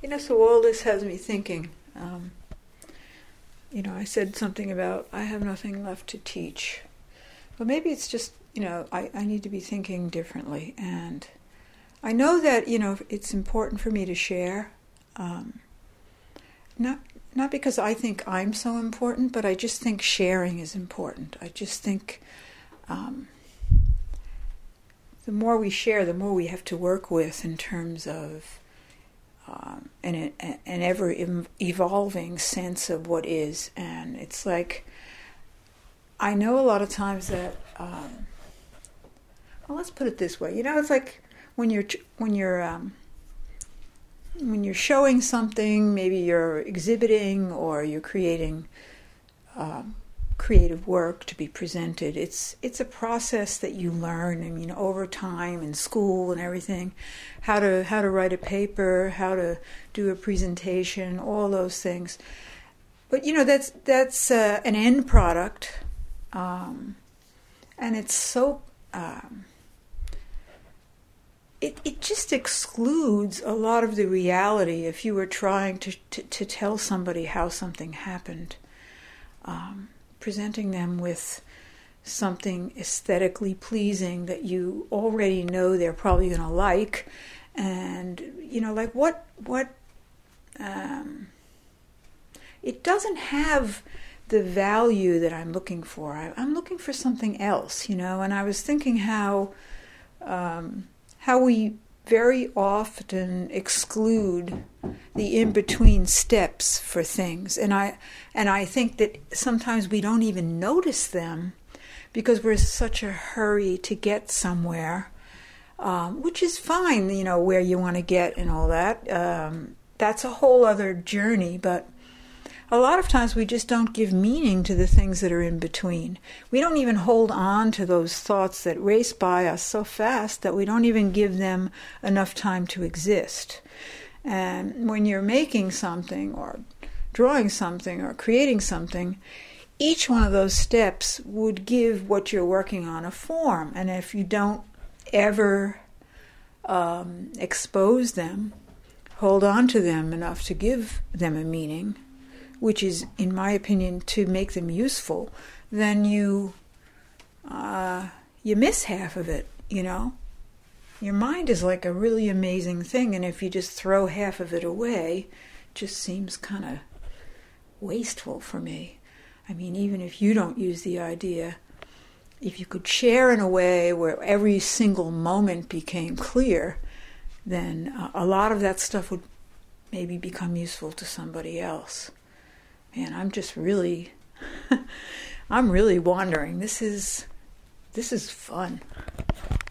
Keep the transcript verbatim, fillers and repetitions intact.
You know, so all this has me thinking. Um, you know, I said something about I have nothing left to teach. Well, maybe it's just, you know, I, I need to be thinking differently. And I know that, you know, it's important for me to share. Um, not not because I think I'm so important, but I just think sharing is important. I just think um, the more we share, the more we have to work with in terms of um, an, an ever-evolving sense of what is. And it's like, I know a lot of times that, um, well, let's put it this way. You know, it's like when you're when you're um, when you're showing something, maybe you're exhibiting or you're creating um, creative work to be presented. It's it's a process that you learn. I mean, over time in school and everything, how to how to write a paper, how to do a presentation, all those things. But you know, that's that's uh, an end product, um, and it's so. Um, It it just excludes a lot of the reality if you were trying to, to, to tell somebody how something happened. Um, presenting them with something aesthetically pleasing that you already know they're probably going to like. And, you know, like what... what um, it doesn't have the value that I'm looking for. I, I'm looking for something else, you know. And I was thinking how... Um, how we very often exclude the in-between steps for things. And I and I think that sometimes we don't even notice them because we're in such a hurry to get somewhere, um, which is fine, you know, where you want to get and all that. Um, that's a whole other journey, but a lot of times we just don't give meaning to the things that are in between. We don't even hold on to those thoughts that race by us so fast that we don't even give them enough time to exist. And when you're making something or drawing something or creating something, each one of those steps would give what you're working on a form. And if you don't ever um, expose them, hold on to them enough to give them a meaning, which is, in my opinion, to make them useful, then you uh, you miss half of it, you know? Your mind is like a really amazing thing, and if you just throw half of it away, it just seems kind of wasteful for me. I mean, even if you don't use the idea, if you could share in a way where every single moment became clear, then uh, a lot of that stuff would maybe become useful to somebody else. Man, I'm just really, I'm really wandering. This is, this is fun.